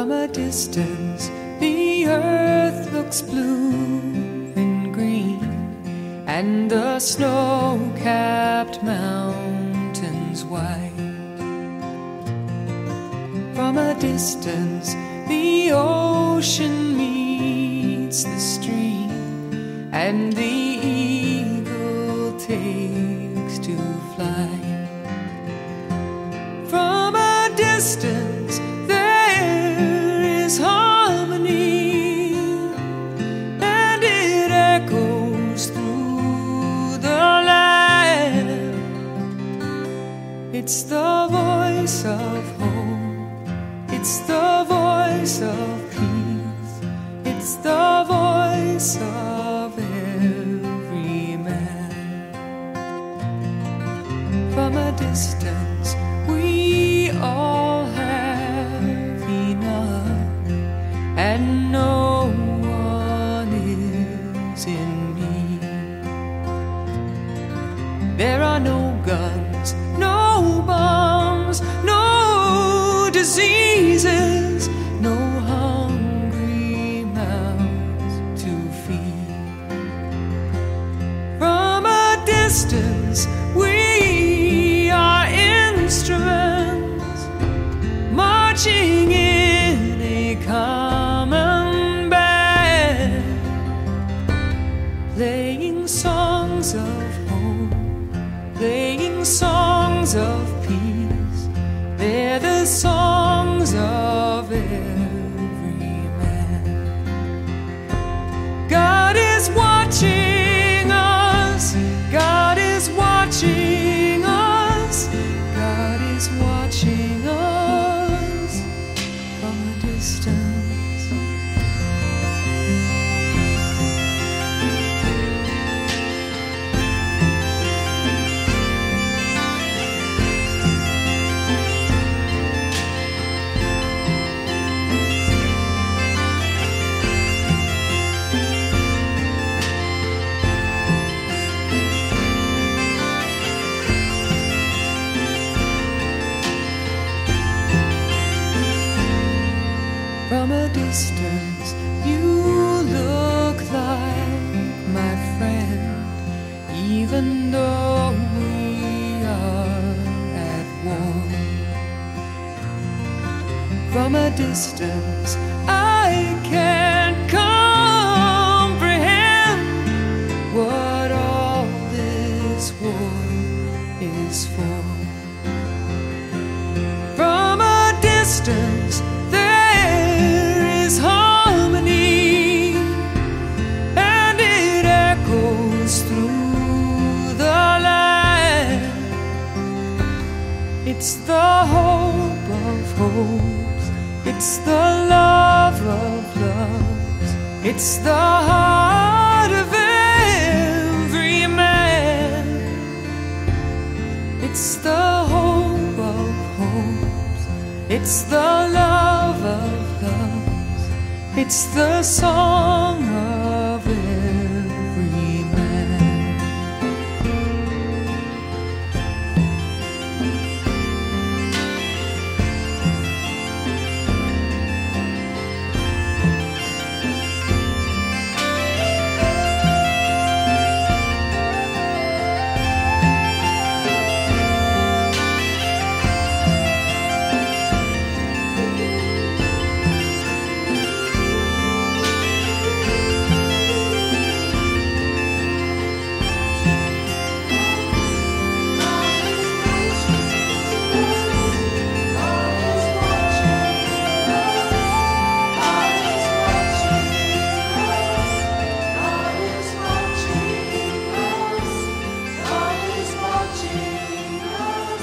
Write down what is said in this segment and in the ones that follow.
From a distance, the earth looks blue and green, and the snow-capped mountains white. From a distance, the ocean meets the stream, and the eagle takes to fly. From a distance, there is harmony, and it echoes through the land. It's the voice of hope, it's the voice of peace, it's the voice of every man. From a distance, we all have enough, and no one is in need. There are no guns, no bombs, no diseases, no hungry mouths to feed. From a distance, we are instruments marching in a common band, playing songs of hope, playing songs of peace. They're the songs of every man. God is watching us, God is watching us, God is watching us from a distance. From a distance, you look like my friend, even though we are at war. From a distance, I can't comprehend what all this war is for. From a distance, harmony, and it echoes through the land. It's the hope of hopes, it's the love of loves, it's the heart of every man. It's the hope of hopes, it's the love of loves, it's the song of every man.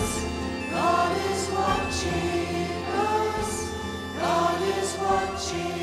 God is watching.